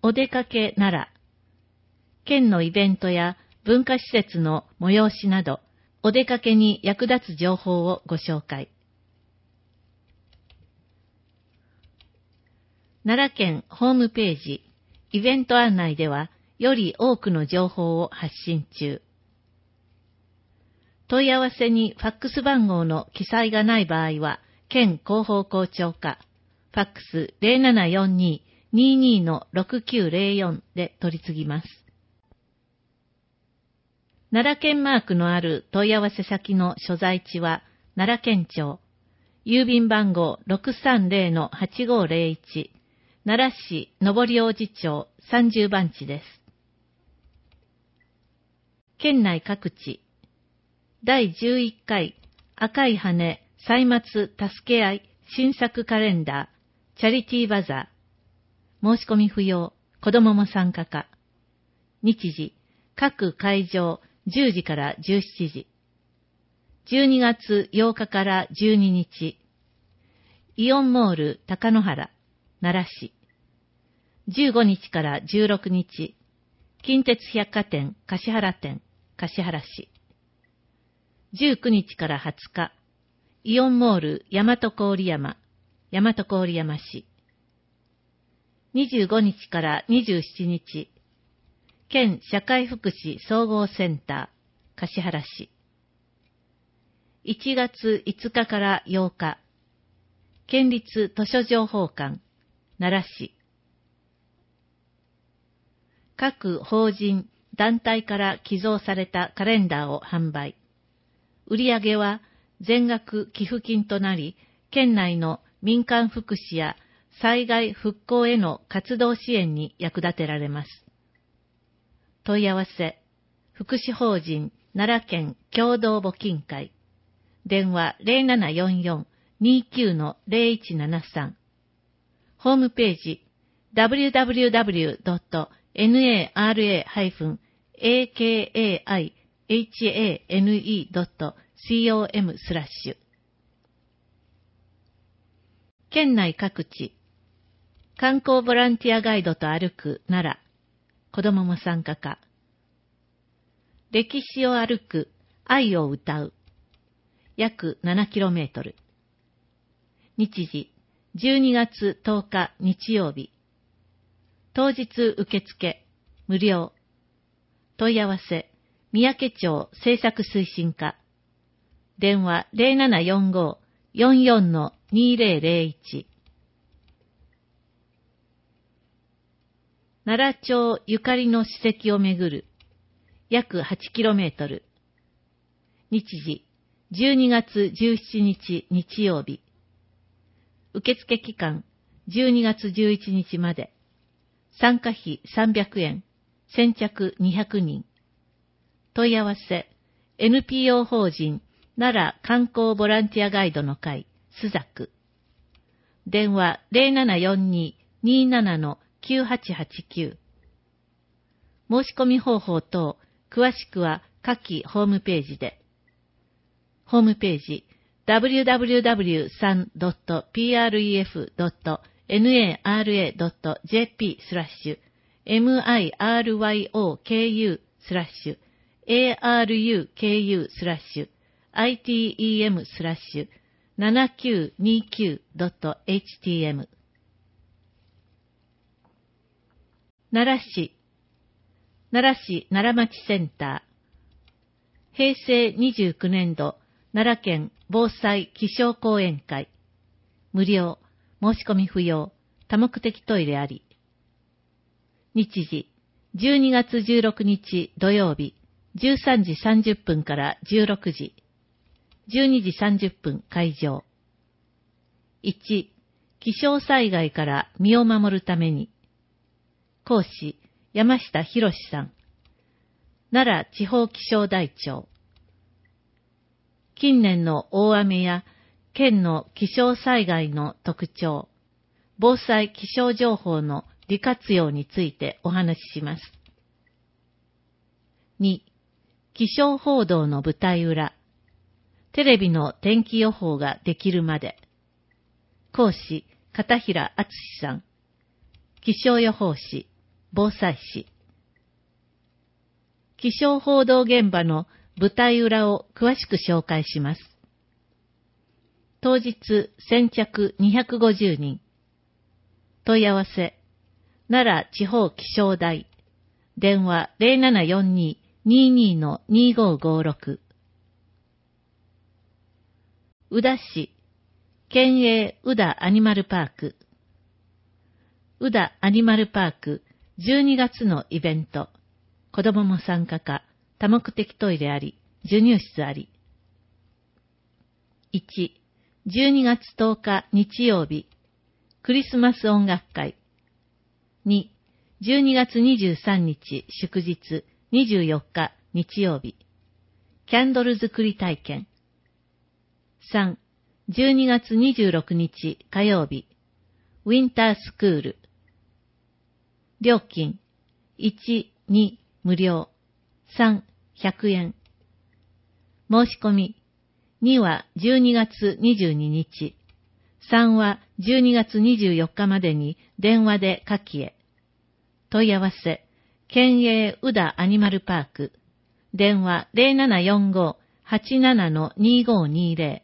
お出かけ奈良。県のイベントや文化施設の催しなど、お出かけに役立つ情報をご紹介。奈良県ホームページ、イベント案内では、より多くの情報を発信中。問い合わせにファックス番号の記載がない場合は、県広報校長課、ファックス 0742-22-6904 で取り次ぎます。奈良県マークのある問い合わせ先の所在地は、奈良県庁、郵便番号 630-8501、奈良市上大路町30番地です。県内各地、第11回赤い羽歳末助け合い新作カレンダーチャリティーバザー、申し込み不要、子どもも参加可。日時、各会場10時から17時。12月8日から12日。イオンモール高野原、奈良市。15日から16日。近鉄百貨店橿原店、橿原市。19日から20日。イオンモール大和郡山、大和郡山市。25日から27日。県社会福祉総合センター、橿原市。1月5日から8日。県立図書情報館、奈良市。各法人、団体から寄贈されたカレンダーを販売。売上は全額寄付金となり、県内の民間福祉や災害復興への活動支援に役立てられます。問い合わせ、福祉法人奈良県共同募金会。電話 0744-29-0173。ホームページ www.nara-akaihane.com/。県内各地、観光ボランティアガイドと歩く奈良、子どもも参加可。歴史を歩く、愛を歌う、約 7km。日時、12月10日日曜日。当日受付、無料。問い合わせ、三宅町政策推進課。電話 0745-44-2001。奈良町ゆかりの史跡をめぐる、約 8km。日時、12月17日日曜日。受付期間、12月11日まで。参加費300円、先着200人。問い合わせ、NPO 法人奈良観光ボランティアガイドの会、スザク。電話 0742-27-9889。申し込み方法等、詳しくは下記ホームページで。ホームページ、www.myradio.jp/myruku/aruku/7929.htm。 奈良市、奈良町センター。平成29年度、奈良県防災気象講演会。無料、申し込み不要、多目的トイレあり。日時、12月16日土曜日、13時30分から16時。12時30分会場。1、気象災害から身を守るために。講師、山下博さん。奈良地方気象台長。近年の大雨や県の気象災害の特徴、防災気象情報の利活用についてお話しします。2、気象報道の舞台裏、テレビの天気予報ができるまで。講師、片平敦さん。気象予報士。 防災士。気象報道現場の舞台裏を詳しく紹介します。当日先着250人。問い合わせ、奈良地方気象台。電話 0742-22-2556。宇田市、県営宇田アニマルパーク。宇田アニマルパーク12月のイベント。子供も参加か、多目的トイレあり、授乳室あり。1、12月10日日曜日、クリスマス音楽会。2、12月23日祝日24日日曜日、キャンドル作り体験。3、12月26日火曜日、ウィンタースクール。料金、1、2、無料。3、100円。申し込み、2は12月22日。3は12月24日までに電話で下記へ。問い合わせ、県営宇田アニマルパーク。電話 0745-87-2520。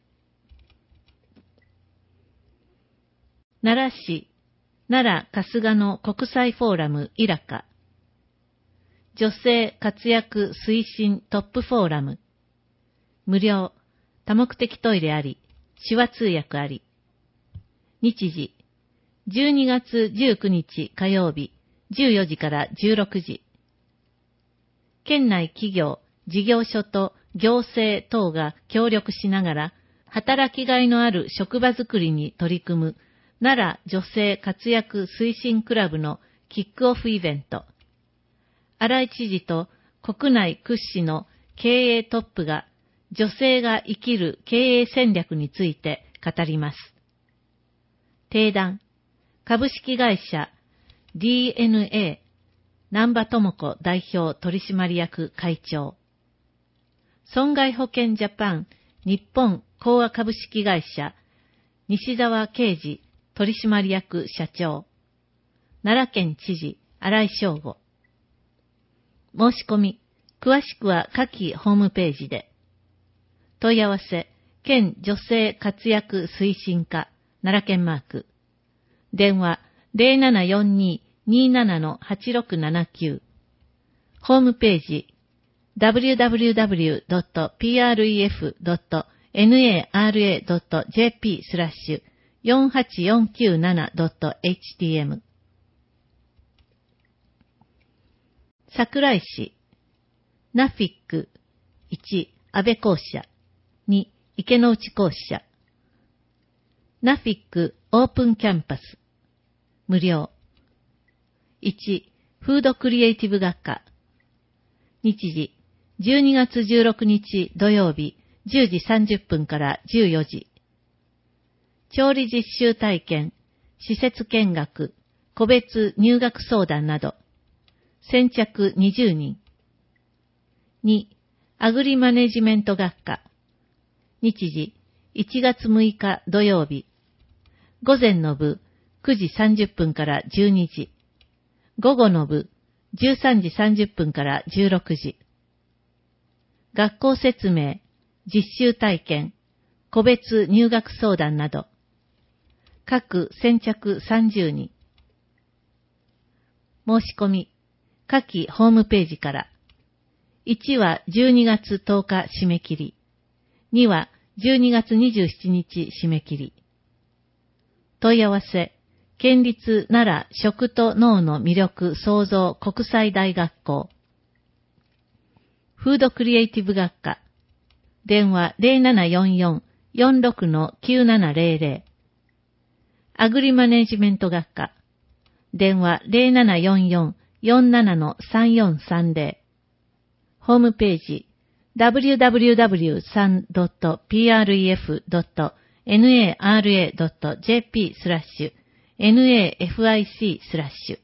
奈良市、奈良春日の国際フォーラムイラカ。女性活躍推進トップフォーラム。無料、多目的トイレあり、手話通訳あり。日時、12月19日火曜日、14時から16時。県内企業、事業所と行政等が協力しながら、働きがいのある職場づくりに取り組む奈良女性活躍推進クラブのキックオフイベント。荒井知事と国内屈指の経営トップが女性が生きる経営戦略について語ります。定談、株式会社 DNA 南波智子代表取締役会長。損害保険ジャパン日本興亜株式会社西澤啓二取締役社長。奈良県知事荒井正吾。申し込み、詳しくは下記ホームページで。問い合わせ、県女性活躍推進課、奈良県マーク。電話 0742-27-8679。ホームページ、www.pref.nara.jp/48497.htm。桜井市、ナフィック、1、安倍校舎、2、池之内校舎。ナフィックオープンキャンパス、無料。1、フードクリエイティブ学科。日時、12月16日土曜日、10時30分から14時。調理実習体験、施設見学、個別入学相談など。先着20人。2、アグリマネジメント学科。日時、1月6日土曜日。午前の部、9時30分から12時。午後の部、13時30分から16時。学校説明、実習体験、個別入学相談など。各先着30人。申し込み、下記ホームページから。1は12月10日締め切り。2は12月27日締め切り。問い合わせ、県立奈良食と農の魅力創造国際大学校。フードクリエイティブ学科。電話 0744-46-9700。アグリマネジメント学科。電話 0744-47-3430。ホームページ www.pref.nara.jp/nafic/。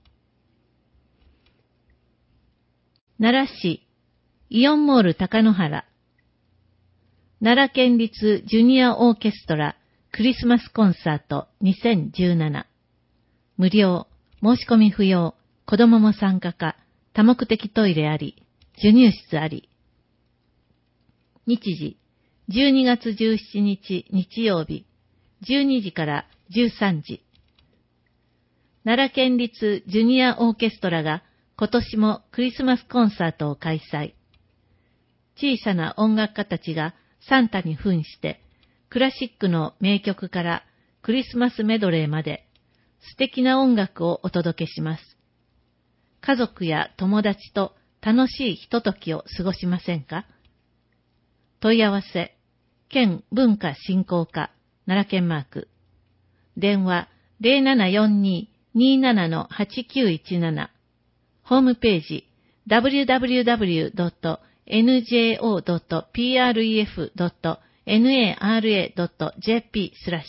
奈良市イオンモール高野原。奈良県立ジュニアオーケストラクリスマスコンサート2017。無料、申し込み不要、 子供も参加か、多目的トイレあり、授乳室あり。日時、12月17日日曜日、12時から13時。奈良県立ジュニアオーケストラが今年もクリスマスコンサートを開催。小さな音楽家たちがサンタに扮して、クラシックの名曲からクリスマスメドレーまで素敵な音楽をお届けします。家族や友達と楽しいひとときを過ごしませんか？問い合わせ、県文化振興課、奈良県マーク。電話0742-27-8917。ホームページ www.njo.pref.nara.jp/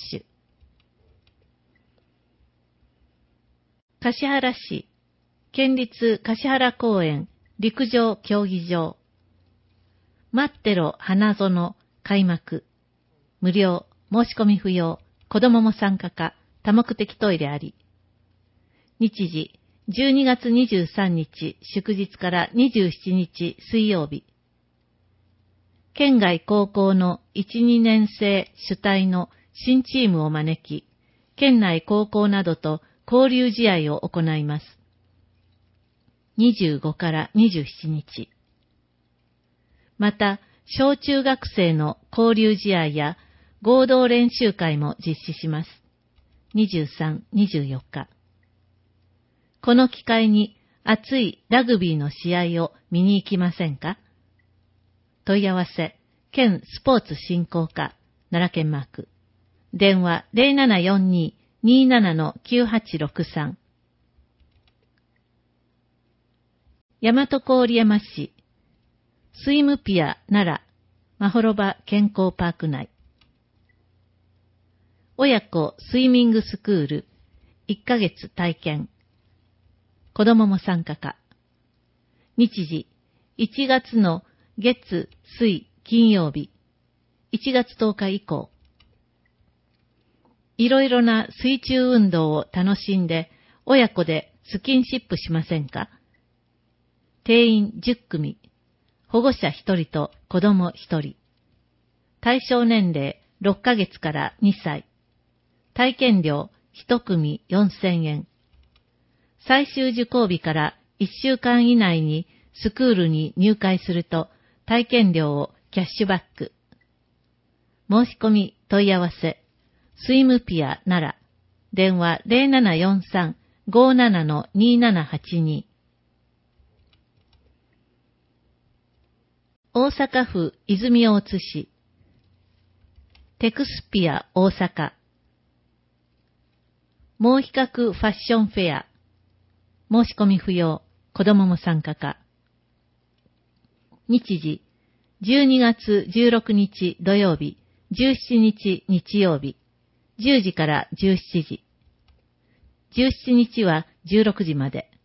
橿原市県立橿原公園陸上競技場待ってろ花園開幕無料申し込み不要子供も参加か多目的トイレあり日時12月23日祝日から27日水曜日県外高校の1、2年生主体の新チームを招き県内高校などと交流試合を行います。25から27日。また、小中学生の交流試合や合同練習会も実施します。23、24日。この機会に熱いラグビーの試合を見に行きませんか？問い合わせ、県スポーツ振興課、奈良県マーク。電話0742-27-9863。大和郡山市、スイムピア奈良、まほろば健康パーク内。親子スイミングスクール、1ヶ月体験。子供も参加か。日時、1月の月、水、金曜日、1月10日以降。いろいろな水中運動を楽しんで、親子でスキンシップしませんか？定員10組、保護者1人と子供1人。対象年齢6ヶ月から2歳。体験料1組4000円。最終受講日から1週間以内にスクールに入会すると体験料をキャッシュバック。申し込み問い合わせ。スイムピア奈良。電話0743-57-2782。大阪府泉大津市。テクスピア大阪。毛比較ファッションフェア。申し込み不要。子供も参加か。日時。12月16日土曜日。17日日曜日。10時から17時。17日は16時まで。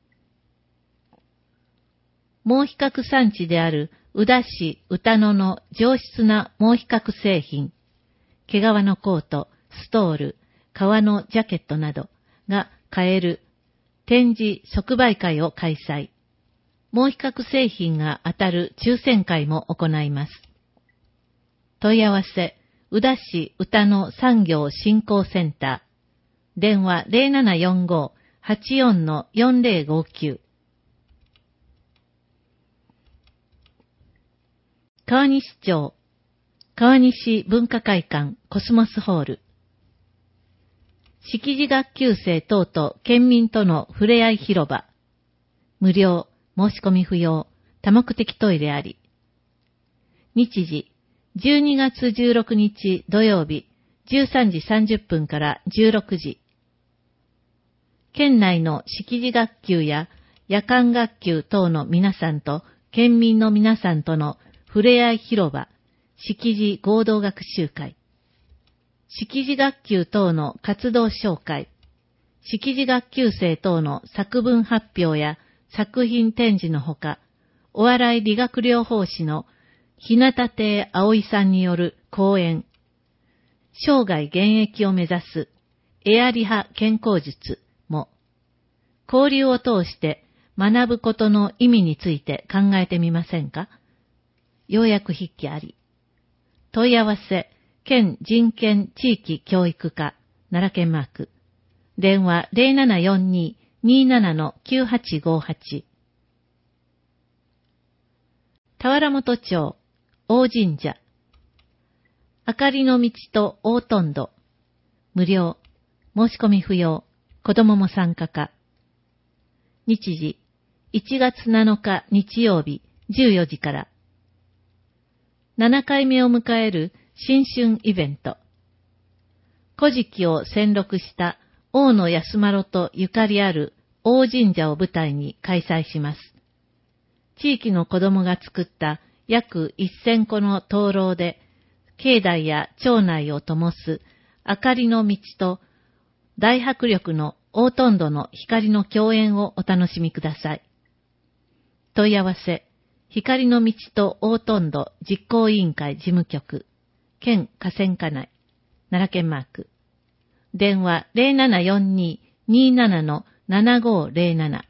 毛比較産地である宇陀市宇多野の上質な毛比較製品、毛皮のコート、ストール、革のジャケットなどが買える展示即売会を開催。毛比較製品が当たる抽選会も行います。問い合わせ、宇陀市宇多野産業振興センター。電話0745-84-4059。川西町、川西文化会館コスモスホール。識字学級生等と県民とのふれあい広場。無料、申し込み不要、多目的トイレあり。日時、12月16日土曜日、13時30分から16時。県内の識字学級や夜間学級等の皆さんと県民の皆さんとのふれあい広場、識字合同学習会。識字学級等の活動紹介。識字学級生等の作文発表や作品展示のほか、お笑い理学療法士の日向亭葵さんによる講演。生涯現役を目指すエアリハ健康術も。 交流を通して学ぶことの意味について考えてみませんか？要約筆記あり。問い合わせ、県人権地域教育課、奈良県マーク。電話0742-27-9858。田原本町、大神社。明かりの道と大トンド。無料。申し込み不要。子供も参加可。日時、1月7日日曜日、14時から。7回目を迎える新春イベント。古事記を宣録した大野安丸とゆかりある大神社を舞台に開催します。地域の子供が作った約1000個の灯籠で、境内や町内を灯す明かりの道と大迫力の大トンドの光の共演をお楽しみください。問い合わせ、光の道と大トンド実行委員会事務局、県河川課内、奈良県マーク。電話0742-27-7507。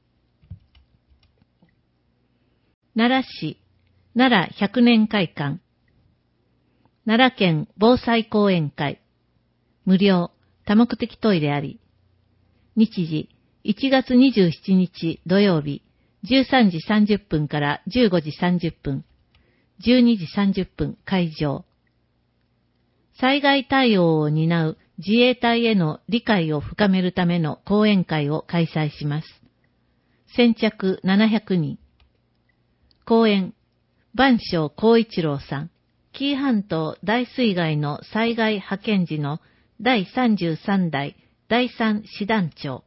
奈良市、奈良100年会館。奈良県防災講演会。無料、多目的トイレあり。日時、1月27日土曜日、13時30分から15時30分。12時30分会場。災害対応を担う自衛隊への理解を深めるための講演会を開催します。先着700人。講演、番匠光一郎さん。紀伊半島大水害の災害派遣時の第33代第3師団長。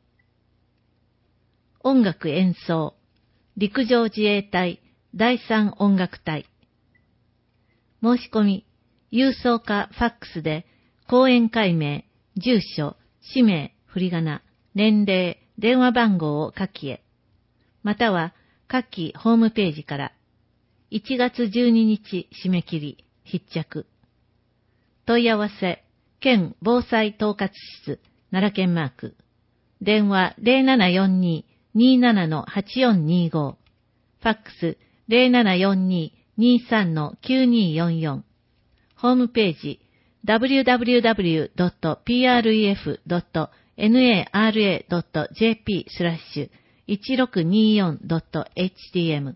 音楽演奏、陸上自衛隊第3音楽隊。申し込み、郵送かファックスで、講演会名、住所、氏名、振り仮名、年齢、電話番号を書きへ。または、下記ホームページから、1月12日締め切り、必着。問い合わせ、県防災統括室、奈良県マーク。電話0742-27-8425。ファックス0742-23-9244。ホームページ www.pref.nara.jp/1624.htm。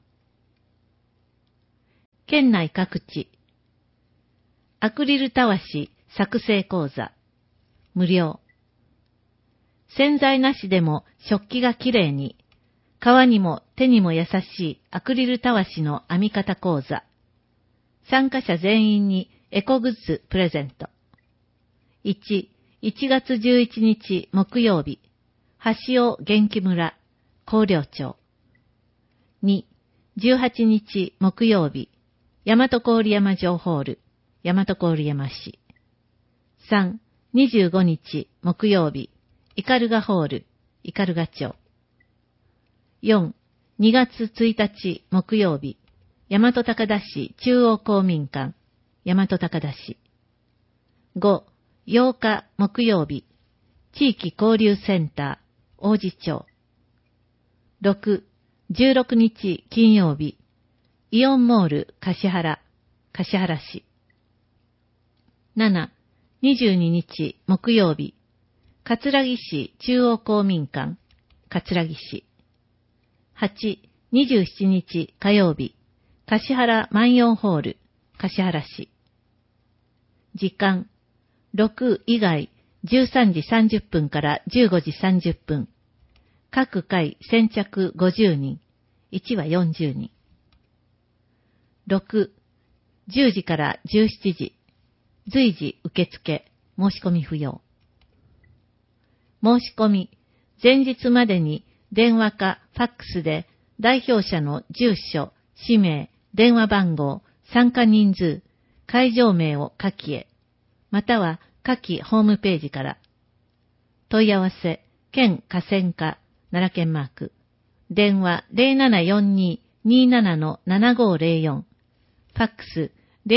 県内各地。アクリルたわし作成講座。無料。洗剤なしでも食器がきれいに。皮にも手にも優しいアクリルたわしの編み方講座。参加者全員にエコグッズプレゼント。1、1月11日木曜日、橋尾元気村、広陵町。2、18日木曜日、大和郡山城ホール、大和郡山市。3、25日木曜日、斑鳩ホール、斑鳩町。4、2月1日木曜日、大和高田市中央公民館、大和高田市。5、8日木曜日、地域交流センター、王子町。6、16日金曜日、イオンモール橿原、橿原市。7、22日木曜日、葛城市中央公民館、葛城市。8、27日火曜日、橿原万葉ホール、橿原市。時間、6以外、13時30分から15時30分。各回先着50人、1は40人。6、10時から17時。随時受付、申し込み不要。申し込み、前日までに電話かファックスで代表者の住所、氏名、電話番号、参加人数、会場名を書きへ、または下記ホームページから。問い合わせ、県河川課、奈良県マーク。電話0742-27-7504。ファックス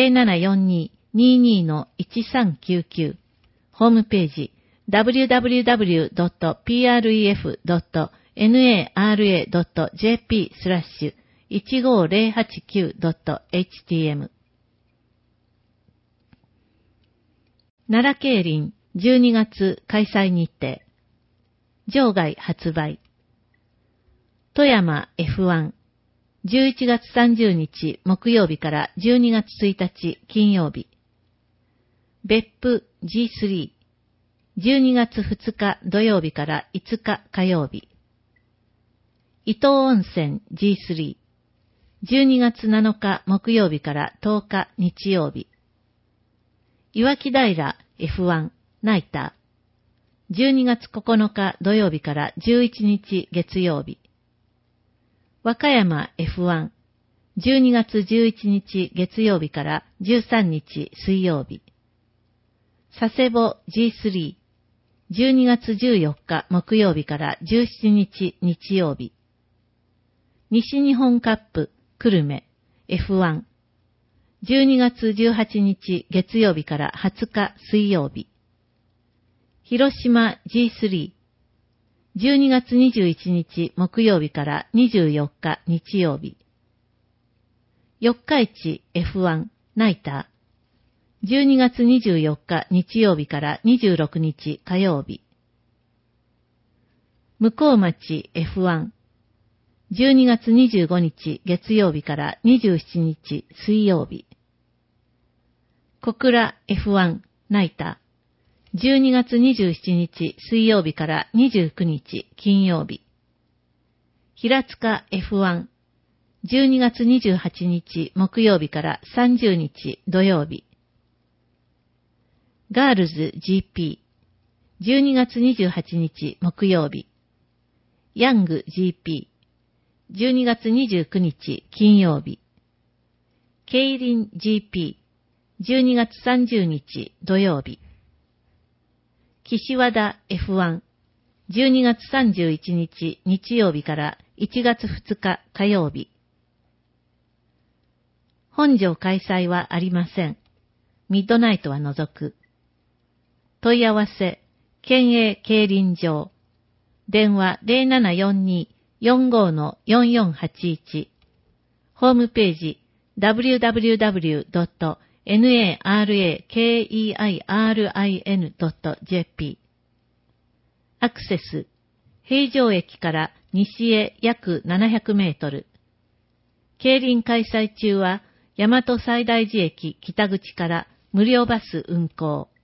0742-22-1399。ホームページ www.pref.nara.jp/1624.htm nara.jp/15089.htm 奈良競輪12月開催日程。場外発売。富山 F1 11月30日木曜日から12月1日金曜日。別府 G3 12月2日土曜日から5日火曜日。伊東温泉 G3 12月7日木曜日から10日日曜日。岩木平 F1 ナイター12月9日土曜日から11日月曜日。和歌山 F1 12月11日月曜日から13日水曜日。佐世保 G3 12月14日木曜日から17日日曜日。西日本カップ久留米 F1 12月18日月曜日から20日水曜日。広島 G3 12月21日木曜日から24日日曜日。四日市 F1 ナイター12月24日日曜日から26日火曜日。向町 F1 12月25日月曜日から27日水曜日。小倉 F1 ナイター12月27日水曜日から29日金曜日。平塚 F1 12月28日木曜日から30日土曜日。ガールズ GP 12月28日木曜日。ヤング GP 12月29日金曜日。競輪 GP 12月30日土曜日。岸和田 F1 12月31日日曜日から1月2日火曜日。本場開催はありません。ミッドナイトは除く。問い合わせ、県営競輪場。電話 0742-45-4481。ホームページ www.narakerin.jp。アクセス、平城駅から西へ約700メートル。競輪開催中は、大和西大寺駅北口から無料バス運行。